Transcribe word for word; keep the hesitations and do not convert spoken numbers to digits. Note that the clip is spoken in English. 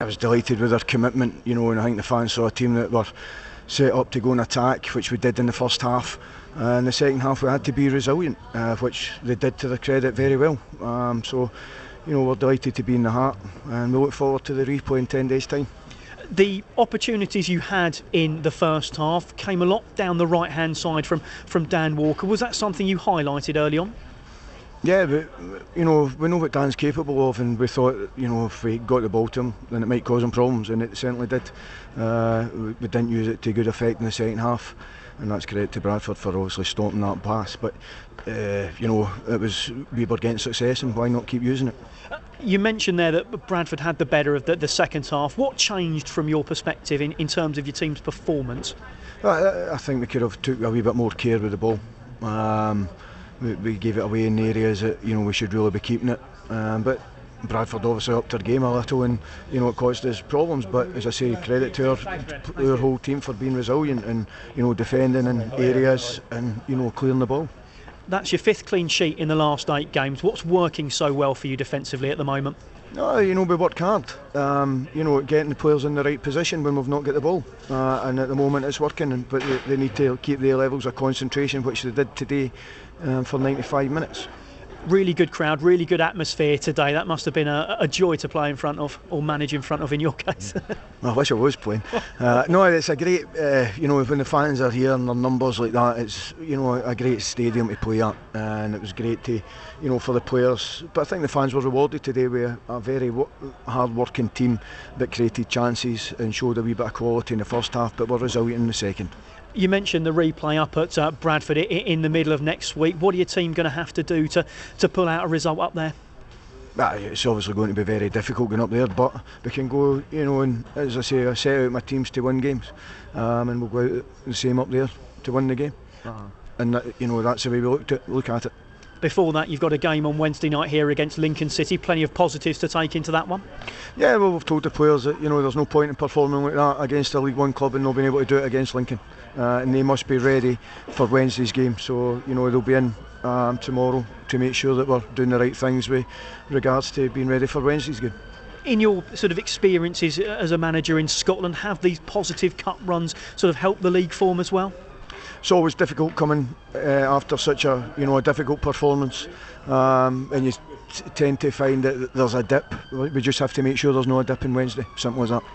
I was delighted with their commitment, you know, and I think the fans saw a team that were set up to go and attack, which we did in the first half. Uh, in the second half we had to be resilient, uh, which they did to their credit very well. Um, so, you know, we're delighted to be in the Heart, and we look forward to the replay in ten days' time. The opportunities you had in the first half came a lot down the right hand side from, from Dan Walker. Was that something you highlighted early on? Yeah, but you know, we know what Dan's capable of, and we thought, you know, if we got the ball to him, then it might cause him problems, and it certainly did. Uh, we, we didn't use it to good effect in the second half, and that's credit to Bradford for obviously stopping that pass. But uh, you know, it was we were getting success, and why not keep using it? You mentioned there that Bradford had the better of the, the second half. What changed from your perspective in, in terms of your team's performance? I, I think we could have took a wee bit more care with the ball. Um, we, we gave it away in areas that, you know, we should really be keeping it. Um, but Bradford obviously upped their game a little, and you know, it caused us problems. But as I say, credit to our, our whole team for being resilient and, you know, defending in areas and, you know, clearing the ball. That's your fifth clean sheet in the last eight games. What's working so well for you defensively at the moment? No, you know, we work hard. Um, you know, getting the players in the right position when we've not got the ball, uh, and at the moment it's working. And, but they, they need to keep their levels of concentration, which they did today, um, for ninety-five minutes. Really good crowd, really good atmosphere today. That must have been a, a joy to play in front of, or manage in front of in your case. I wish I was playing. Uh, no, it's a great, uh, you know, when the fans are here and their numbers like that, it's, you know, a great stadium to play at, and it was great to, you know, for the players. But I think the fans were rewarded today with a very hard-working team that created chances and showed a wee bit of quality in the first half, but were resilient in the second. You mentioned the replay up at uh, Bradford in the middle of next week. What are your team going to have to do to, to pull out a result up there? Well, it's obviously going to be very difficult going up there, but we can go, you know, and as I say, I set out my teams to win games, um, and we'll go out the same up there to win the game. Uh-huh. And that, you know, that's the way we look, to, look at it. Before that, you've got a game on Wednesday night here against Lincoln City. Plenty of positives to take into that one. Yeah, well, we've told the players that, you know, there's no point in performing like that against a League One club and not being able to do it against Lincoln, uh, and they must be ready for Wednesday's game. So, you know, they'll be in um, tomorrow to make sure that we're doing the right things with regards to being ready for Wednesday's game. In your sort of experiences as a manager in Scotland, have these positive cup runs sort of helped the league form as well? It's always difficult coming uh, after such a, you know, a difficult performance, um, and you t tend to find that there's a dip. We just have to make sure there's no a dip on Wednesday. Simple as that.